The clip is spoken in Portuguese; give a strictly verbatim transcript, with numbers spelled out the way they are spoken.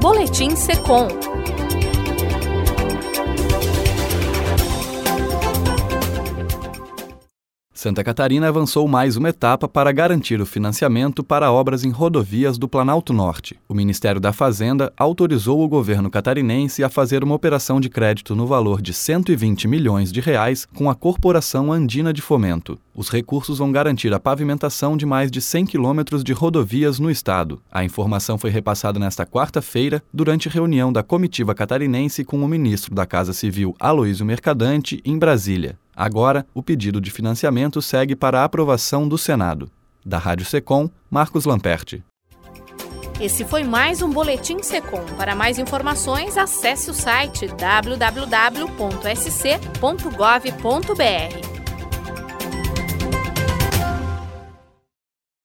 Boletim Secom. Santa Catarina avançou mais uma etapa para garantir o financiamento para obras em rodovias do Planalto Norte. O Ministério da Fazenda autorizou o governo catarinense a fazer uma operação de crédito no valor de cento e vinte milhões de reais com a Corporação Andina de Fomento. Os recursos vão garantir a pavimentação de mais de cem quilômetros de rodovias no estado. A informação foi repassada nesta quarta-feira, durante reunião da comitiva catarinense com o ministro da Casa Civil, Aloísio Mercadante, em Brasília. Agora, o pedido de financiamento segue para a aprovação do Senado. Da Rádio Secom, Marcos Lamperti. Esse foi mais um Boletim Secom. Para mais informações, acesse o site w w w ponto s c ponto gov ponto b r.